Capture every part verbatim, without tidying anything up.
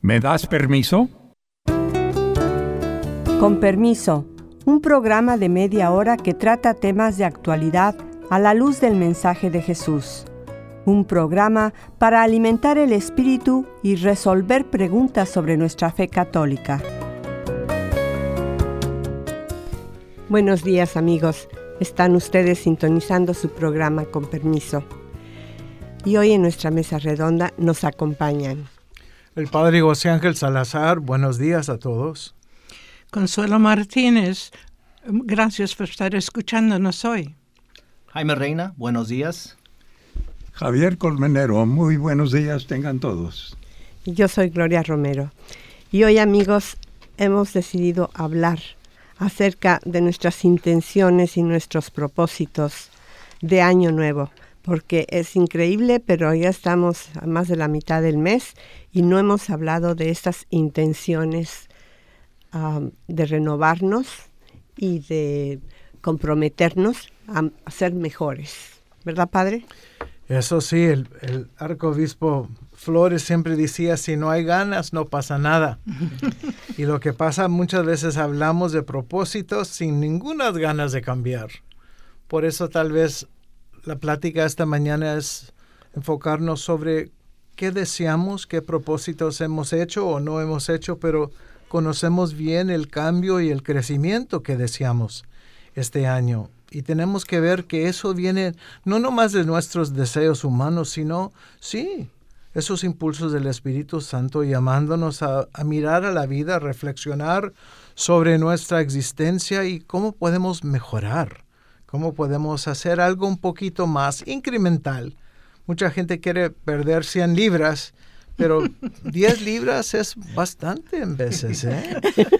¿Me das permiso? Con permiso, un programa de media hora que trata temas de actualidad a la luz del mensaje de Jesús. Un programa para alimentar el espíritu y resolver preguntas sobre nuestra fe católica. Buenos días, amigos. Están ustedes sintonizando su programa Con Permiso. Y hoy en nuestra mesa redonda nos acompañan el Padre José Ángel Salazar. Buenos días a todos. Consuelo Martínez, gracias por estar escuchándonos hoy. Jaime Reina, buenos días. Javier Colmenero, muy buenos días tengan todos. Yo soy Gloria Romero. Y hoy, amigos, hemos decidido hablar acerca de nuestras intenciones y nuestros propósitos de Año Nuevo, porque es increíble, pero ya estamos a más de la mitad del mes y no hemos hablado de estas intenciones um, de renovarnos y de comprometernos a, a ser mejores. ¿Verdad, Padre? Eso sí, el, el arzobispo Flores siempre decía, si no hay ganas, no pasa nada. Y lo que pasa, muchas veces hablamos de propósitos sin ninguna ganas de cambiar. Por eso tal vez la plática esta mañana es enfocarnos sobre qué deseamos, qué propósitos hemos hecho o no hemos hecho, pero conocemos bien el cambio y el crecimiento que deseamos este año. Y tenemos que ver que eso viene no nomás de nuestros deseos humanos, sino, sí, esos impulsos del Espíritu Santo llamándonos a, a mirar a la vida, a reflexionar sobre nuestra existencia y cómo podemos mejorar, cómo podemos hacer algo un poquito más incremental. Mucha gente quiere perder cien libras, pero diez libras es bastante en veces, ¿eh?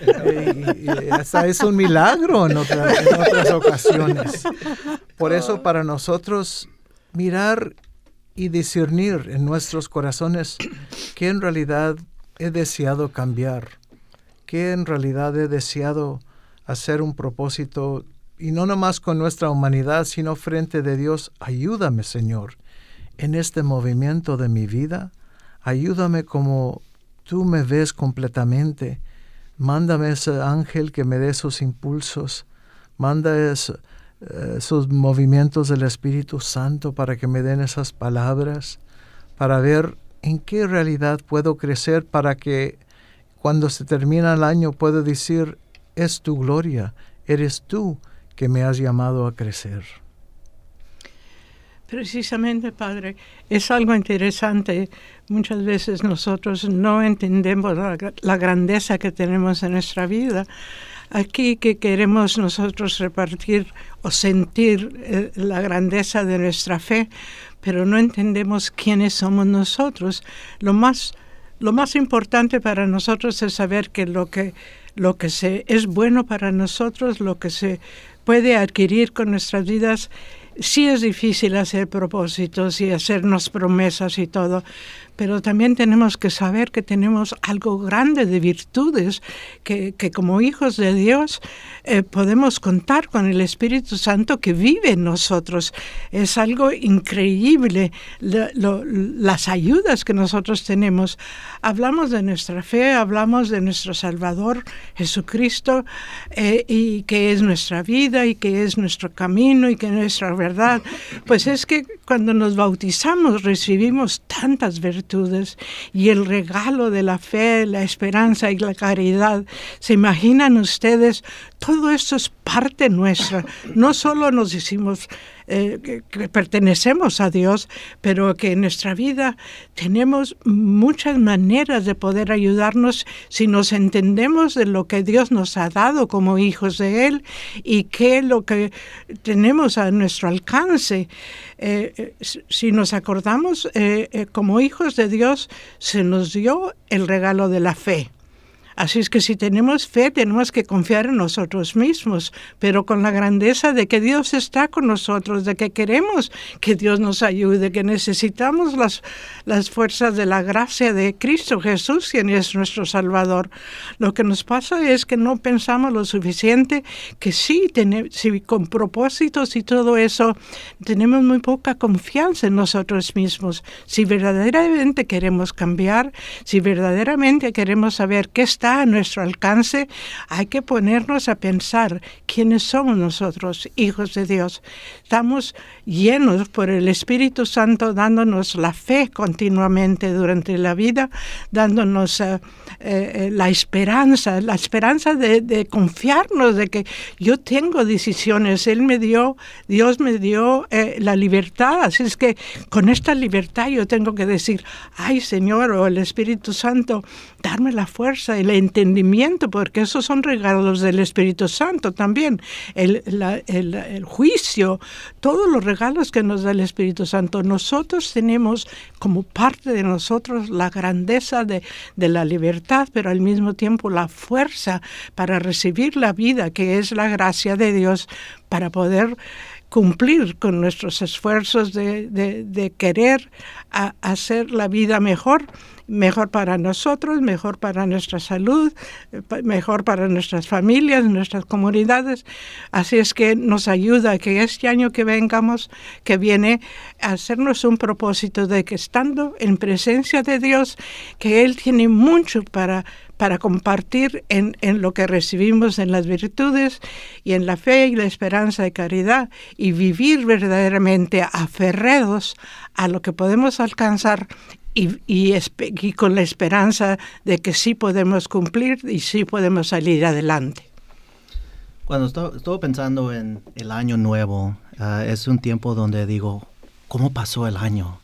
Y, y hasta es un milagro en, otra, en otras ocasiones. Por eso para nosotros mirar y discernir en nuestros corazones qué en realidad he deseado cambiar, qué en realidad he deseado hacer un propósito, y no nomás con nuestra humanidad, sino frente de Dios. Ayúdame, Señor, en este movimiento de mi vida. Ayúdame como tú me ves completamente. Mándame ese ángel que me dé esos impulsos. Manda es, esos movimientos del Espíritu Santo para que me den esas palabras, para ver en qué realidad puedo crecer, para que cuando se termina el año pueda decir, es tu gloria, eres tú que me has llamado a crecer. Precisamente, Padre, es algo interesante. Muchas veces nosotros no entendemos la, la grandeza que tenemos en nuestra vida. Aquí que queremos nosotros repartir o sentir eh, la grandeza de nuestra fe, pero no entendemos quiénes somos nosotros. Lo más, lo más importante para nosotros es saber que lo que, lo que se, es bueno para nosotros, lo que se puede adquirir con nuestras vidas. Sí es difícil hacer propósitos y hacernos promesas y todo, pero también tenemos que saber que tenemos algo grande de virtudes, que, que como hijos de Dios eh, podemos contar con el Espíritu Santo que vive en nosotros. Es algo increíble lo, lo, las ayudas que nosotros tenemos. Hablamos de nuestra fe, hablamos de nuestro Salvador Jesucristo, eh, y que es nuestra vida y que es nuestro camino y que es nuestra verdad. Pues es que cuando nos bautizamos recibimos tantas virtudes y el regalo de la fe, la esperanza y la caridad. ¿Se imaginan ustedes? Todo esto es parte nuestra. No solo nos decimos eh, que, que pertenecemos a Dios, pero que en nuestra vida tenemos muchas maneras de poder ayudarnos si nos entendemos de lo que Dios nos ha dado como hijos de Él y qué es lo que tenemos a nuestro alcance. Eh, si nos acordamos, eh, eh, como hijos de Dios, se nos dio el regalo de la fe. Así es que si tenemos fe, tenemos que confiar en nosotros mismos, pero con la grandeza de que Dios está con nosotros, de que queremos que Dios nos ayude, que necesitamos las, las fuerzas de la gracia de Cristo Jesús, quien es nuestro Salvador. Lo que nos pasa es que no pensamos lo suficiente, que sí, ten, sí con propósitos y todo eso, tenemos muy poca confianza en nosotros mismos. Si verdaderamente queremos cambiar, si verdaderamente queremos saber qué está a nuestro alcance, hay que ponernos a pensar quiénes somos nosotros, hijos de Dios. Estamos llenos por el Espíritu Santo, dándonos la fe continuamente durante la vida, dándonos uh, eh, la esperanza, la esperanza de, de confiarnos de que yo tengo decisiones. Él me dio, Dios me dio eh, la libertad, así es que con esta libertad yo tengo que decir, ay Señor, o el Espíritu Santo, darme la fuerza, el entendimiento, porque esos son regalos del Espíritu Santo también, el, la, el, el juicio, todos los regalos que nos da el Espíritu Santo. Nosotros tenemos como parte de nosotros la grandeza de, de la libertad, pero al mismo tiempo la fuerza para recibir la vida, que es la gracia de Dios, para poder cumplir con nuestros esfuerzos de, de, de querer a, hacer la vida mejor, mejor para nosotros, mejor para nuestra salud, mejor para nuestras familias, nuestras comunidades. Así es que nos ayuda que este año que vengamos, que viene, a hacernos un propósito de que estando en presencia de Dios, que Él tiene mucho para para compartir en, en lo que recibimos en las virtudes y en la fe y la esperanza y caridad, y vivir verdaderamente aferrados a lo que podemos alcanzar y, y, y con la esperanza de que sí podemos cumplir y sí podemos salir adelante. Cuando estoy, estoy pensando en el año nuevo, uh, es un tiempo donde digo, ¿cómo pasó el año?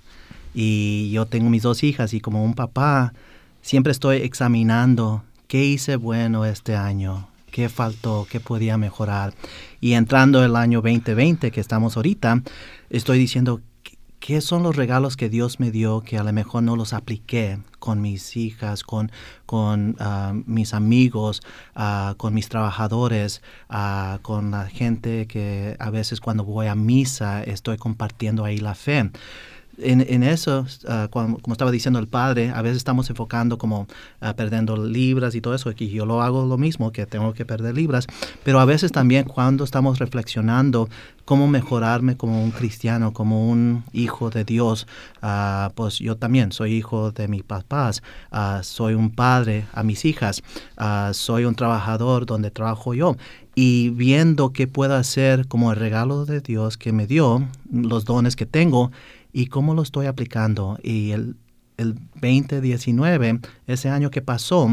Y yo tengo mis dos hijas y como un papá, siempre estoy examinando qué hice bueno este año, qué faltó, qué podía mejorar. Y entrando el año veinte veinte, que estamos ahorita, estoy diciendo, ¿qué son los regalos que Dios me dio que a lo mejor no los apliqué con mis hijas, con, con uh, mis amigos, uh, con mis trabajadores, uh, con la gente que a veces cuando voy a misa estoy compartiendo ahí la fe? En, en eso, uh, como, como estaba diciendo el padre, a veces estamos enfocando como uh, perdiendo libras y todo eso, y yo lo hago lo mismo, que tengo que perder libras, pero a veces también cuando estamos reflexionando cómo mejorarme como un cristiano, como un hijo de Dios, uh, pues yo también soy hijo de mis papás, uh, soy un padre a mis hijas, uh, soy un trabajador donde trabajo yo, y viendo qué puedo hacer como el regalo de Dios que me dio, los dones que tengo, y cómo lo estoy aplicando. Y el, el veinte diecinueve, ese año que pasó,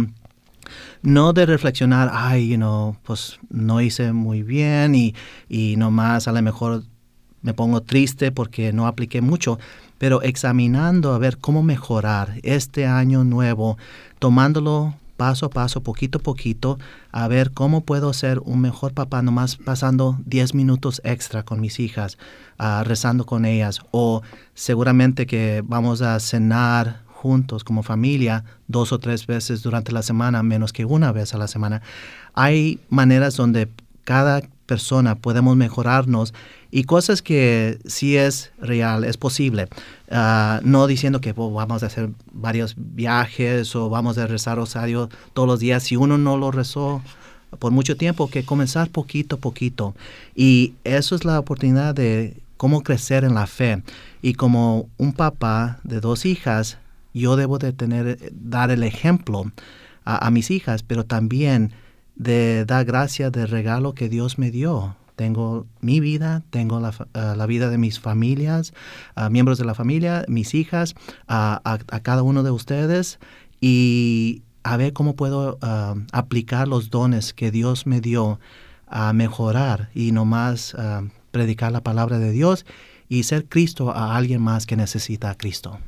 no de reflexionar, ay, you know, pues no hice muy bien y, y nomás a lo mejor me pongo triste porque no apliqué mucho, pero examinando a ver cómo mejorar este año nuevo, tomándolo paso a paso, poquito a poquito, a ver cómo puedo ser un mejor papá, nomás pasando diez minutos extra con mis hijas, uh, rezando con ellas, o seguramente que vamos a cenar juntos como familia dos o tres veces durante la semana, menos que una vez a la semana. Hay maneras donde cada persona podemos mejorarnos y cosas que sí es real, es posible. Uh, no diciendo que oh, vamos a hacer varios viajes o vamos a rezar rosario todos los días. Si uno no lo rezó por mucho tiempo, que comenzar poquito a poquito. Y eso es la oportunidad de cómo crecer en la fe. Y como un papá de dos hijas, yo debo de tener, dar el ejemplo a, a mis hijas, pero también de dar gracias del regalo que Dios me dio. Tengo mi vida, tengo la, uh, la vida de mis familias, uh, miembros de la familia, mis hijas, uh, a, a cada uno de ustedes, y a ver cómo puedo uh, aplicar los dones que Dios me dio a mejorar y nomás uh, predicar la palabra de Dios y ser Cristo a alguien más que necesita a Cristo.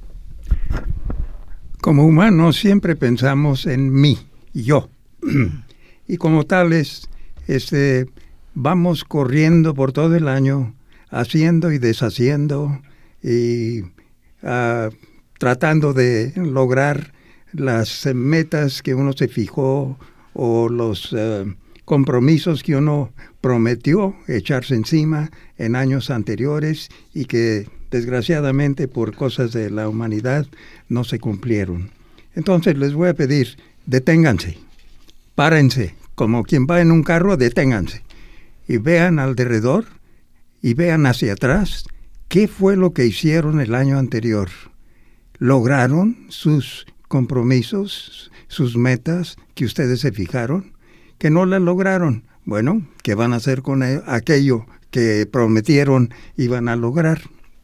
Como humanos siempre pensamos en mí, yo. Y como tales, este, vamos corriendo por todo el año, haciendo y deshaciendo, y uh, tratando de lograr las eh, metas que uno se fijó o los eh, compromisos que uno prometió echarse encima en años anteriores y que desgraciadamente por cosas de la humanidad no se cumplieron. Entonces les voy a pedir, deténganse, párense, como quien va en un carro, deténganse y vean alrededor y vean hacia atrás qué fue lo que hicieron el año anterior. ¿Lograron sus compromisos, sus metas que ustedes se fijaron? ¿Que no las lograron? Bueno, ¿qué van a hacer con aquello que prometieron iban a lograr?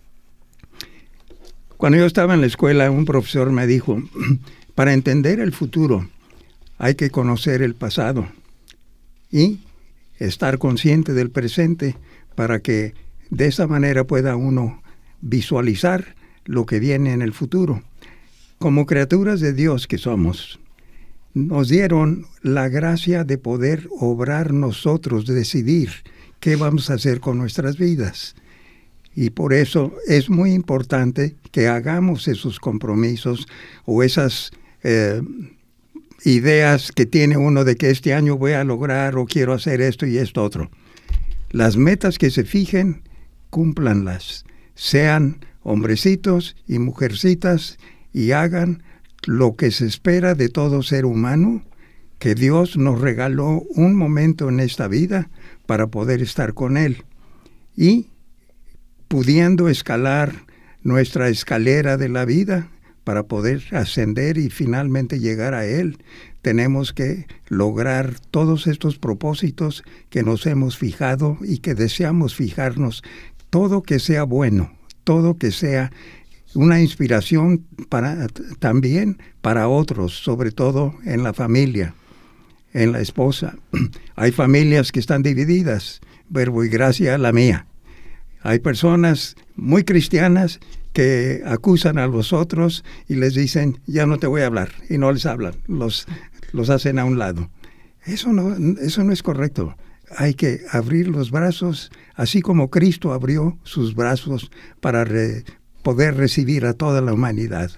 Cuando yo estaba en la escuela, un profesor me dijo, para entender el futuro hay que conocer el pasado y estar consciente del presente para que de esa manera pueda uno visualizar lo que viene en el futuro. Como criaturas de Dios que somos, nos dieron la gracia de poder obrar nosotros, decidir qué vamos a hacer con nuestras vidas. Y por eso es muy importante que hagamos esos compromisos o esas eh, ideas que tiene uno de que este año voy a lograr o quiero hacer esto y esto otro. Las metas que se fijen, cúmplanlas. Sean hombrecitos y mujercitas y hagan lo que se espera de todo ser humano, que Dios nos regaló un momento en esta vida para poder estar con Él. Y pudiendo escalar nuestra escalera de la vida para poder ascender y finalmente llegar a Él, tenemos que lograr todos estos propósitos que nos hemos fijado y que deseamos fijarnos. Todo que sea bueno, todo que sea una inspiración para, también para otros, sobre todo en la familia, en la esposa. Hay familias que están divididas, verbo y gracia la mía. Hay personas muy cristianas que acusan a los otros y les dicen, ya no te voy a hablar, y no les hablan, los, los hacen a un lado. Eso no, eso no es correcto. Hay que abrir los brazos, así como Cristo abrió sus brazos para re, poder recibir a toda la humanidad.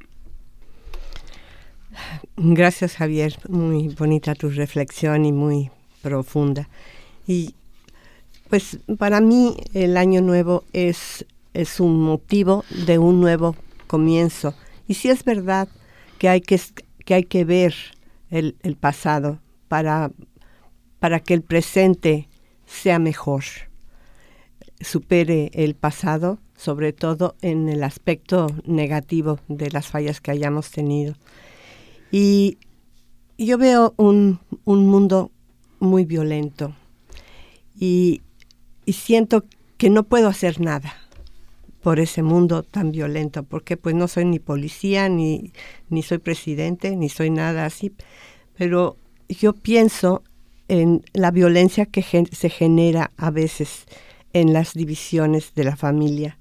Gracias, Javier. Muy bonita tu reflexión y muy profunda. Y pues para mí el año nuevo es, es un motivo de un nuevo comienzo. Y sí es verdad que hay que, que, hay que ver el, el pasado para... para que el presente sea mejor, supere el pasado, sobre todo en el aspecto negativo de las fallas que hayamos tenido. Y yo veo un, un mundo muy violento y, y siento que no puedo hacer nada por ese mundo tan violento, porque pues no soy ni policía, ni, ni soy presidente, ni soy nada así, pero yo pienso en la violencia que gen- se genera a veces en las divisiones de la familia.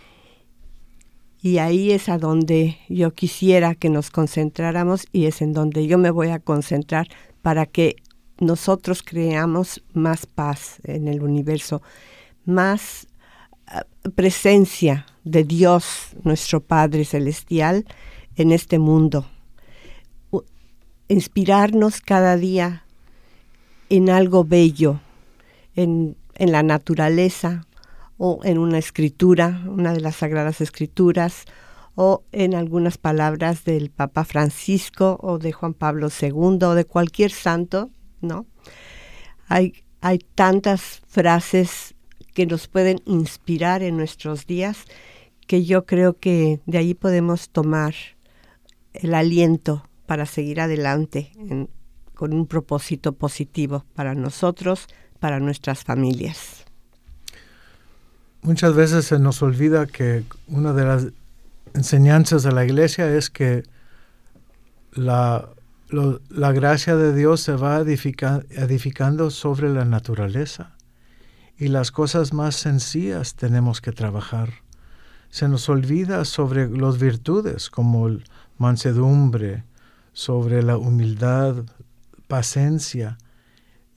Y ahí es a donde yo quisiera que nos concentráramos y es en donde yo me voy a concentrar para que nosotros creamos más paz en el universo, más uh, presencia de Dios, nuestro Padre Celestial, en este mundo. Uh, inspirarnos cada día en algo bello, en, en la naturaleza, o en una escritura, una de las Sagradas Escrituras, o en algunas palabras del Papa Francisco, o de Juan Pablo segundo, o de cualquier santo, ¿no? Hay, hay tantas frases que nos pueden inspirar en nuestros días, que yo creo que de ahí podemos tomar el aliento para seguir adelante en, con un propósito positivo para nosotros, para nuestras familias. Muchas veces se nos olvida que una de las enseñanzas de la iglesia es que la, lo, la gracia de Dios se va edifica, edificando sobre la naturaleza y las cosas más sencillas tenemos que trabajar. Se nos olvida sobre las virtudes como el mansedumbre, sobre la humildad, paciencia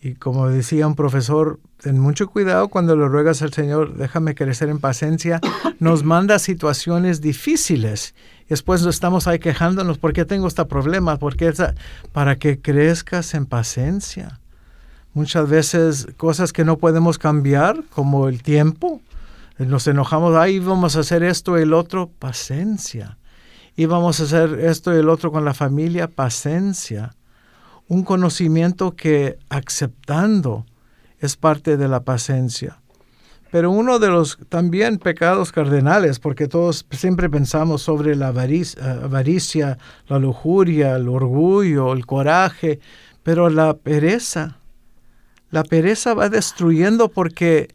Y como decía un profesor, ten mucho cuidado cuando le ruegas al Señor, déjame crecer en paciencia, nos manda situaciones difíciles. Después estamos ahí quejándonos, ¿por qué tengo este problema? ¿Por qué esta? Para que crezcas en paciencia. Muchas veces cosas que no podemos cambiar, como el tiempo, nos enojamos, ahí vamos a hacer esto y el otro, paciencia. Y vamos a hacer esto y el otro con la familia, paciencia. Un conocimiento que aceptando es parte de la paciencia. Pero uno de los también pecados cardenales, porque todos siempre pensamos sobre la avaricia, avaricia, la lujuria, el orgullo, el coraje, pero la pereza, la pereza va destruyendo porque,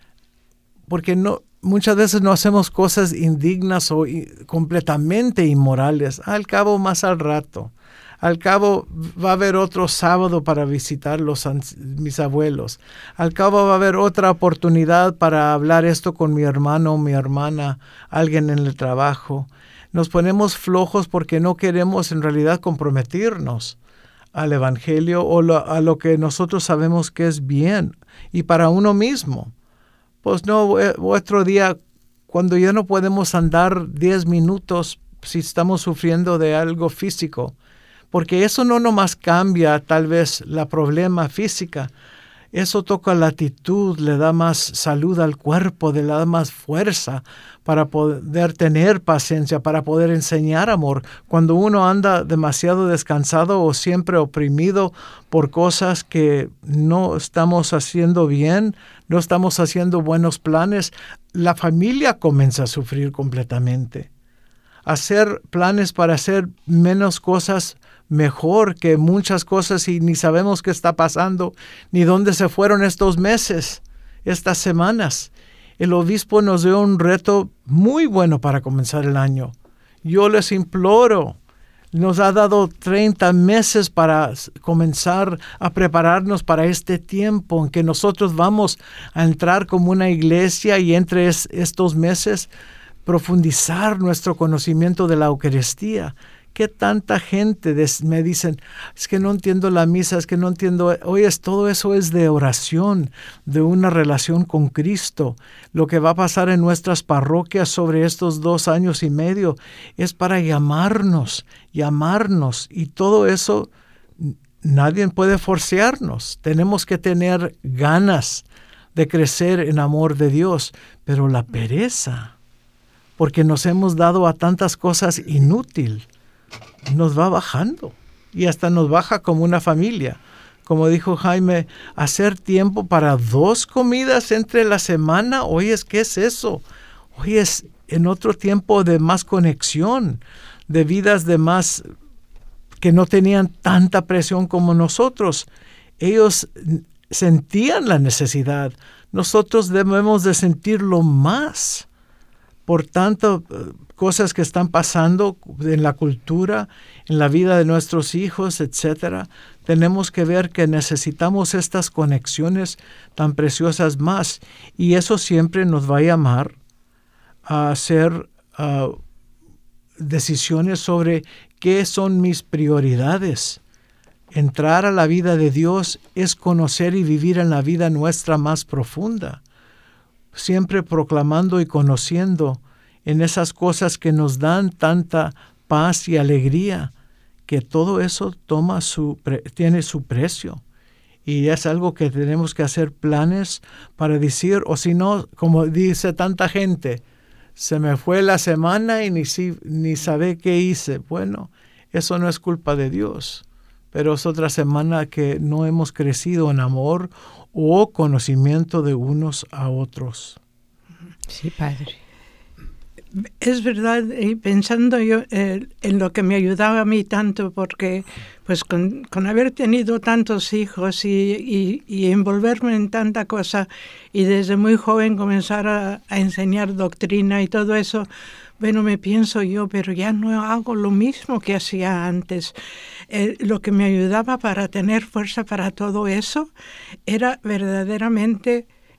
porque no, muchas veces no hacemos cosas indignas o completamente inmorales. Al cabo, más al rato. Al cabo va a haber otro sábado para visitar los, mis abuelos. Al cabo va a haber otra oportunidad para hablar esto con mi hermano o mi hermana, alguien en el trabajo. Nos ponemos flojos porque no queremos en realidad comprometernos al Evangelio o lo, a lo que nosotros sabemos que es bien y para uno mismo. Pues no, otro día, cuando ya no podemos andar diez minutos si estamos sufriendo de algo físico, porque eso no nomás cambia tal vez la problema física, eso toca la actitud, le da más salud al cuerpo, le da más fuerza para poder tener paciencia, para poder enseñar amor. Cuando uno anda demasiado descansado o siempre oprimido por cosas que no estamos haciendo bien, no estamos haciendo buenos planes, la familia comienza a sufrir completamente. Hacer planes para hacer menos cosas mejor que muchas cosas y ni sabemos qué está pasando, ni dónde se fueron estos meses, estas semanas. El obispo nos dio un reto muy bueno para comenzar el año. Yo les imploro, nos ha dado treinta meses para comenzar a prepararnos para este tiempo en que nosotros vamos a entrar como una iglesia y entre es, estos meses profundizar nuestro conocimiento de la Eucaristía. ¿Qué tanta gente des, me dicen, es que no entiendo la misa, es que no entiendo? Oye, todo eso es de oración, de una relación con Cristo. Lo que va a pasar en nuestras parroquias sobre estos dos años y medio es para llamarnos, llamarnos. Y todo eso nadie puede forcearnos. Tenemos que tener ganas de crecer en amor de Dios, pero la pereza, porque nos hemos dado a tantas cosas inútiles, nos va bajando y hasta nos baja como una familia. Como dijo Jaime, hacer tiempo para dos comidas entre la semana, oye, ¿qué es eso? Oye, es en otro tiempo de más conexión, de vidas de más que no tenían tanta presión como nosotros. Ellos sentían la necesidad. Nosotros debemos de sentirlo más. Por tanto, cosas que están pasando en la cultura, en la vida de nuestros hijos, etcétera, tenemos que ver que necesitamos estas conexiones tan preciosas más. Y eso siempre nos va a llamar a hacer uh, decisiones sobre qué son mis prioridades. Entrar a la vida de Dios es conocer y vivir en la vida nuestra más profunda, siempre proclamando y conociendo en esas cosas que nos dan tanta paz y alegría, que todo eso toma su, tiene su precio. Y es algo que tenemos que hacer planes para decir, o si no, como dice tanta gente, se me fue la semana y ni, si, ni sabe qué hice. Bueno, eso no es culpa de Dios, pero es otra semana que no hemos crecido en amor o conocimiento de unos a otros. Sí, Padre. Es verdad, y pensando yo eh, en lo que me ayudaba a mí tanto, porque pues con, con haber tenido tantos hijos y, y, y envolverme en tanta cosa y desde muy joven comenzar a, a enseñar doctrina y todo eso, bueno, me pienso yo, pero ya no hago lo mismo que hacía antes. Eh, lo que me ayudaba para tener fuerza para todo eso era verdaderamente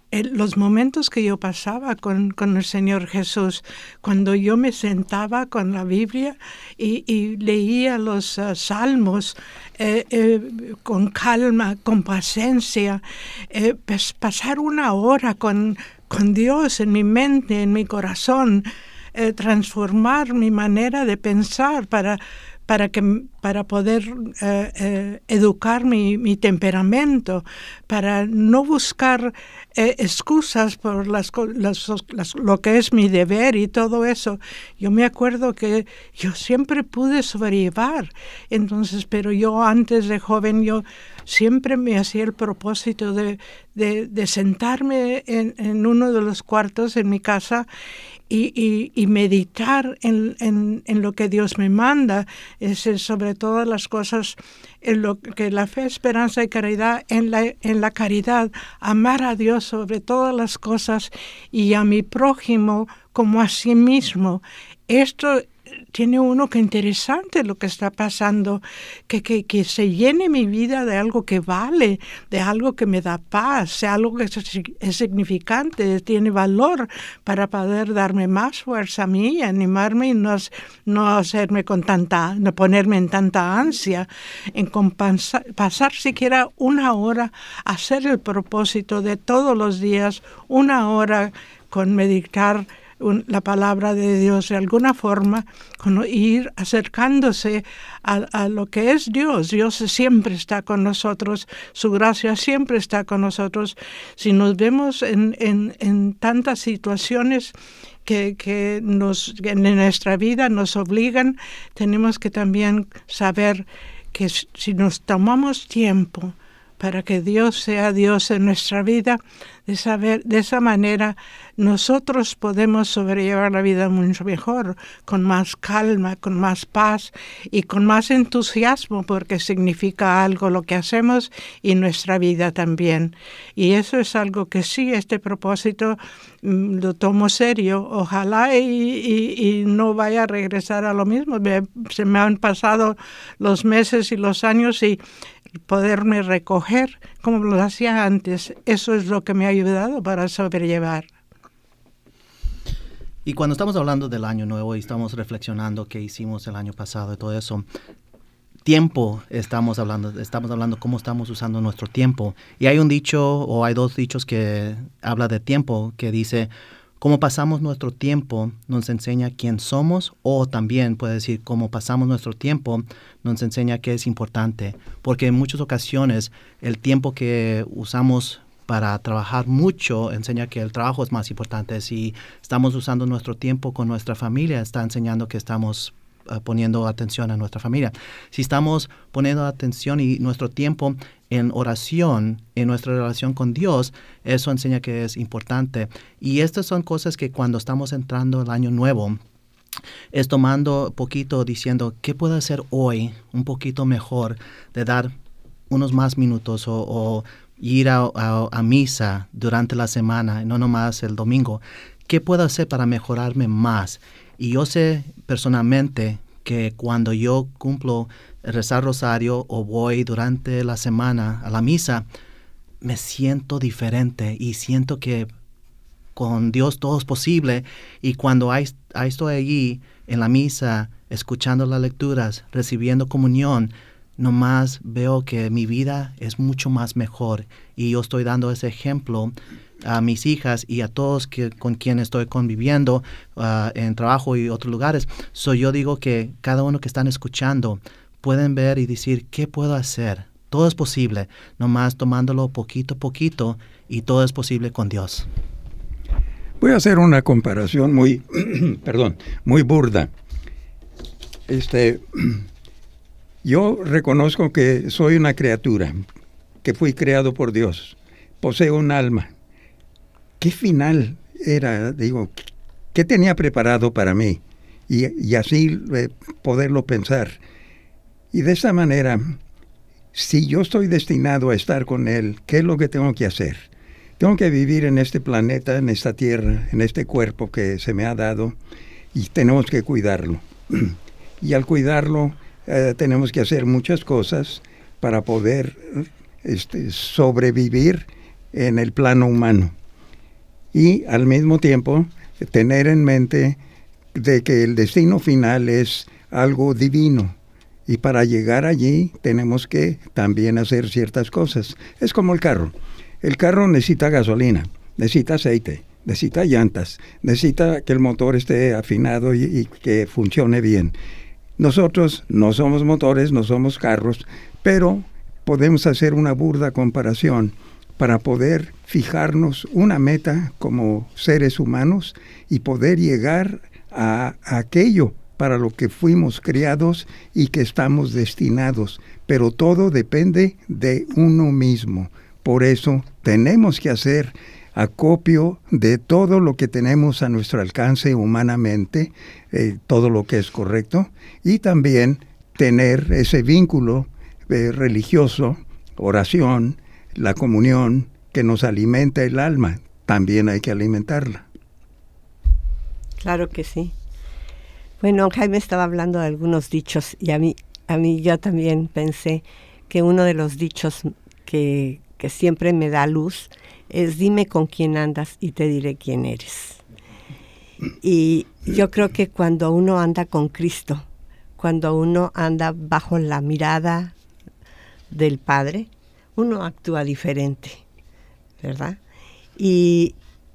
el, los momentos que yo pasaba con, con el Señor Jesús, cuando yo me sentaba con la Biblia y, y leía los uh, salmos eh, eh, con calma, con paciencia, eh, pues pasar una hora con, con Dios en mi mente, en mi corazón, eh, transformar mi manera de pensar para para que para poder eh, eh, educar mi, mi temperamento, para no buscar eh, excusas por las, las, las, lo que es mi deber y todo eso. Yo me acuerdo que yo siempre pude sobrellevar, entonces, pero yo antes de joven, yo siempre me hacía el propósito de, de, de sentarme en, en uno de los cuartos en mi casa Y, y, y meditar en, en, en lo que Dios me manda, es sobre todas las cosas, en lo que la fe, esperanza y caridad, en la, en la caridad, amar a Dios sobre todas las cosas y a mi prójimo como a sí mismo. Esto tiene uno que interesante lo que está pasando, que, que, que se llene mi vida de algo que vale, de algo que me da paz, de algo que es, es significante, tiene valor para poder darme más fuerza a mí, animarme y no, no hacerme con tanta, no ponerme en tanta ansia, en compensar, pasar siquiera una hora, hacer el propósito de todos los días, una hora con meditar Un, la palabra de Dios de alguna forma, con ir acercándose a, a lo que es Dios. Dios siempre está con nosotros, su gracia siempre está con nosotros. Si nos vemos en, en, en tantas situaciones que, que, nos, que en nuestra vida nos obligan, tenemos que también saber que si nos tomamos tiempo para que Dios sea Dios en nuestra vida, de saber, de esa manera nosotros podemos sobrellevar la vida mucho mejor, con más calma, con más paz y con más entusiasmo, porque significa algo lo que hacemos y nuestra vida también. Y eso es algo que sí, este propósito mm, lo tomo serio. Ojalá y, y, y no vaya a regresar a lo mismo. Me, se me han pasado los meses y los años y poderme recoger como lo hacía antes, eso es lo que me ha ayudado para sobrellevar. Y cuando estamos hablando del año nuevo y estamos reflexionando qué hicimos el año pasado y todo eso, tiempo estamos hablando, estamos hablando cómo estamos usando nuestro tiempo. Y hay un dicho, o hay dos dichos que habla de tiempo, que dice, cómo pasamos nuestro tiempo nos enseña quién somos, o también puede decir cómo pasamos nuestro tiempo nos enseña qué es importante, porque en muchas ocasiones el tiempo que usamos para trabajar mucho enseña que el trabajo es más importante. Si estamos usando nuestro tiempo con nuestra familia, está enseñando que estamos uh, poniendo atención a nuestra familia. Si estamos poniendo atención y nuestro tiempo en oración, en nuestra relación con Dios, eso enseña que es importante. Y estas son cosas que cuando estamos entrando el año nuevo, es tomando poquito, diciendo, ¿qué puedo hacer hoy un poquito mejor? De dar unos más minutos o, o ir a, a, a misa durante la semana, no nomás el domingo. ¿Qué puedo hacer para mejorarme más? Y yo sé personalmente que cuando yo cumplo el rezar rosario o voy durante la semana a la misa, me siento diferente y siento que con Dios todo es posible. Y cuando hay, hay estoy allí en la misa, escuchando las lecturas, recibiendo comunión, nomás veo que mi vida es mucho más mejor. Y yo estoy dando ese ejemplo a mis hijas y a todos que, con quienes estoy conviviendo uh, en trabajo y otros lugares. So yo digo que cada uno que están escuchando pueden ver y decir, ¿qué puedo hacer? Todo es posible, nomás tomándolo poquito a poquito, y todo es posible con Dios. Voy a hacer una comparación muy, perdón, muy burda. Este, yo reconozco que soy una criatura, que fui creado por Dios, poseo un alma. ¿Qué final era, digo, qué tenía preparado para mí? Y, y así eh, poderlo pensar. Y de esa manera, si yo estoy destinado a estar con Él, ¿qué es lo que tengo que hacer? Tengo que vivir en este planeta, en esta tierra, en este cuerpo que se me ha dado, y tenemos que cuidarlo. Y al cuidarlo, eh, tenemos que hacer muchas cosas para poder este, sobrevivir en el plano humano. y al mismo tiempo tener en mente de que el destino final es algo divino. Y para llegar allí tenemos que también hacer ciertas cosas. Es como el carro. El carro necesita gasolina, necesita aceite, necesita llantas, necesita que el motor esté afinado y, y que funcione bien. Nosotros no somos motores, no somos carros, pero podemos hacer una burda comparación para poder fijarnos una meta como seres humanos y poder llegar a, a aquello para lo que fuimos criados y que estamos destinados. Pero todo depende de uno mismo. Por eso tenemos que hacer acopio de todo lo que tenemos a nuestro alcance humanamente, eh, todo lo que es correcto, y también tener ese vínculo eh, religioso, oración, la comunión que nos alimenta el alma. También hay que alimentarla. Claro que sí. Bueno, Jaime estaba hablando de algunos dichos y a mí, a mí yo también pensé que uno de los dichos que, que siempre me da luz es dime con quién andas y te diré quién eres. Y yo creo que cuando uno anda con Cristo, cuando uno anda bajo la mirada del Padre, uno actúa diferente, ¿verdad? Y,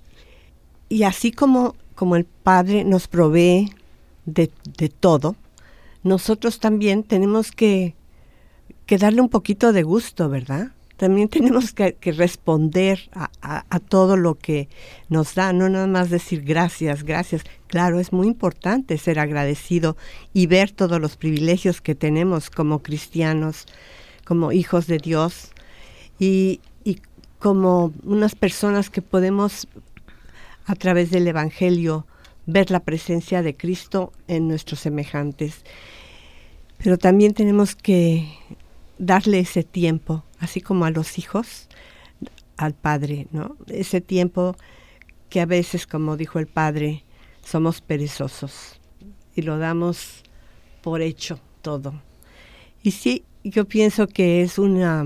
y así como, como el Padre nos provee De, de todo, nosotros también tenemos que, que darle un poquito de gusto, ¿verdad? También tenemos que, que responder a, a, a todo lo que nos da, no nada más decir gracias, gracias. Claro, es muy importante ser agradecido y ver todos los privilegios que tenemos como cristianos, como hijos de Dios y, y como unas personas que podemos a través del Evangelio ver la presencia de Cristo en nuestros semejantes. Pero también tenemos que darle ese tiempo, así como a los hijos, al Padre, ¿no? Ese tiempo que a veces, como dijo el Padre, somos perezosos y lo damos por hecho todo. Y sí, yo pienso que es una,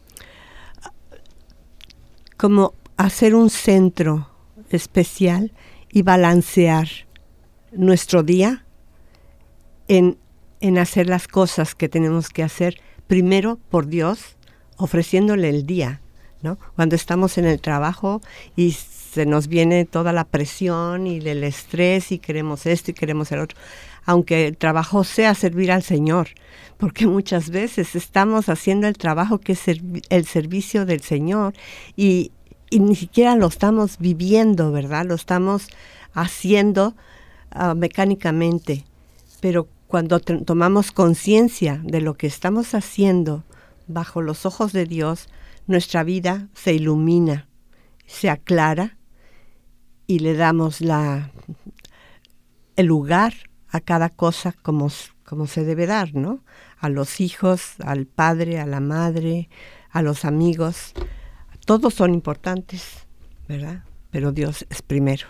como hacer un centro especial y balancear nuestro día en, en hacer las cosas que tenemos que hacer, primero por Dios, ofreciéndole el día, ¿no? Cuando estamos en el trabajo y se nos viene toda la presión y el estrés y queremos esto y queremos el otro, aunque el trabajo sea servir al Señor, porque muchas veces estamos haciendo el trabajo que es el servicio del Señor y Y ni siquiera lo estamos viviendo, ¿verdad? Lo estamos haciendo uh, mecánicamente. Pero cuando t- tomamos conciencia de lo que estamos haciendo bajo los ojos de Dios, nuestra vida se ilumina, se aclara y le damos la, el lugar a cada cosa como, como se debe dar, ¿no? A los hijos, al padre, a la madre, a los amigos. Todos son importantes, ¿verdad? Pero Dios es primero.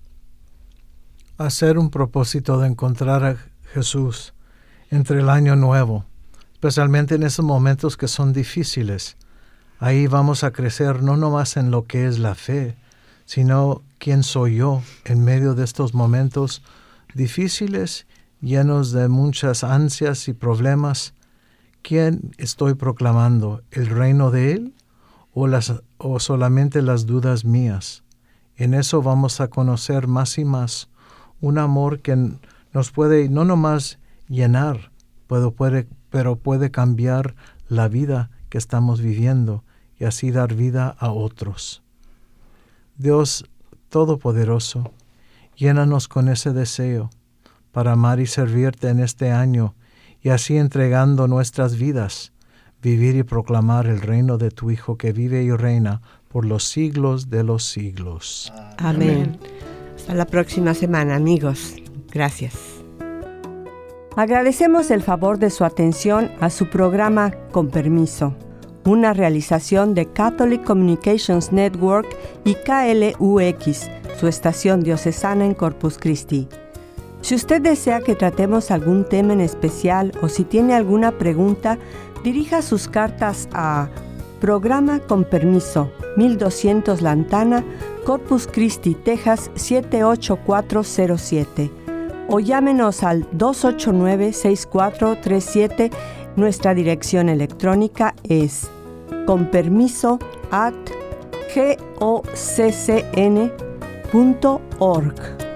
Hacer un propósito de encontrar a Jesús entre el año nuevo, especialmente en esos momentos que son difíciles. Ahí vamos a crecer no nomás en lo que es la fe, sino quién soy yo en medio de estos momentos difíciles, llenos de muchas ansias y problemas. ¿Quién estoy proclamando? ¿El reino de Él? O, las, o solamente las dudas mías. En eso vamos a conocer más y más un amor que nos puede no nomás llenar, pero puede, pero puede cambiar la vida que estamos viviendo y así dar vida a otros. Dios Todopoderoso, llénanos con ese deseo para amar y servirte en este año y así entregando nuestras vidas, vivir y proclamar el reino de tu Hijo que vive y reina por los siglos de los siglos. Amén. Hasta la próxima semana, amigos. Gracias. Agradecemos el favor de su atención a su programa Con Permiso, una realización de Catholic Communications Network y K L U X, su estación diocesana en Corpus Christi. Si usted desea que tratemos algún tema en especial o si tiene alguna pregunta, dirija sus cartas a Programa Con Permiso, mil doscientos Lantana, Corpus Christi, Texas siete ocho cuatro cero siete. O llámenos al dos ocho nueve, seis cuatro tres siete. Nuestra dirección electrónica es conpermiso at goccn punto org.